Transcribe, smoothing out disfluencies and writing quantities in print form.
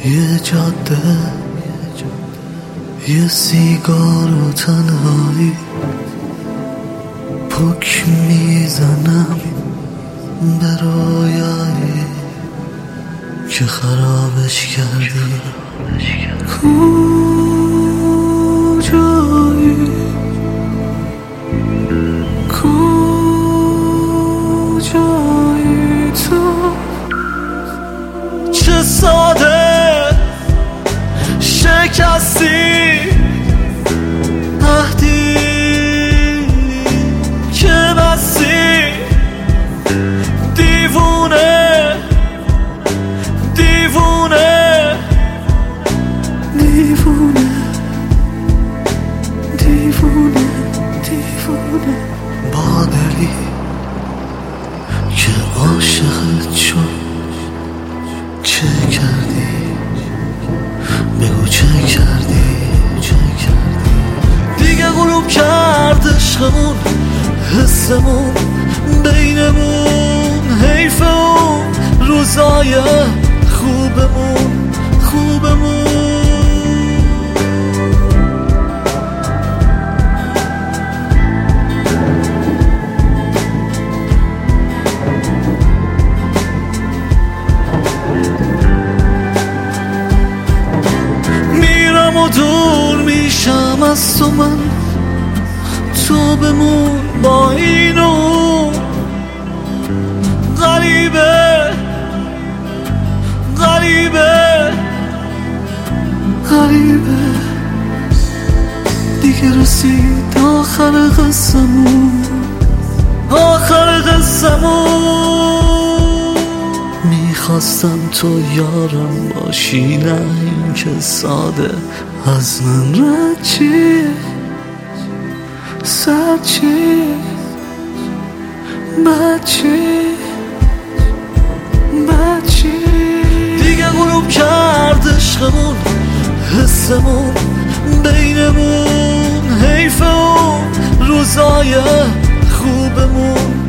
یه جاده، یه سیگار و تنهایی، پک میزنم به رویایی که خرابش کردی. کجایی کجایی تو؟ چه ساده شکستی عهدی که بستی. دیوونه دیوونه دیوونه دیوونه دیوونه با دلی که عاشقت شد. چه کردی؟ بگو چه کردی؟ چه کردی؟ دیگه غروب کرد عشقمون، حسمون بینمون، حیف اون روزای خوبمون خوبمون. میرم و دور میشم از تو، من تو بمون با این و اون. غریبه غریبه غریبه دیگه رسید آخر قصمون، آخر قصمون. میخواستم تو یارم باشی، نه این که ساده از من رد چی سر چی بد چی بد چی. دیگه غروب کرد عشقمون، حسمون بینمون، حیف اون روزای خوبمون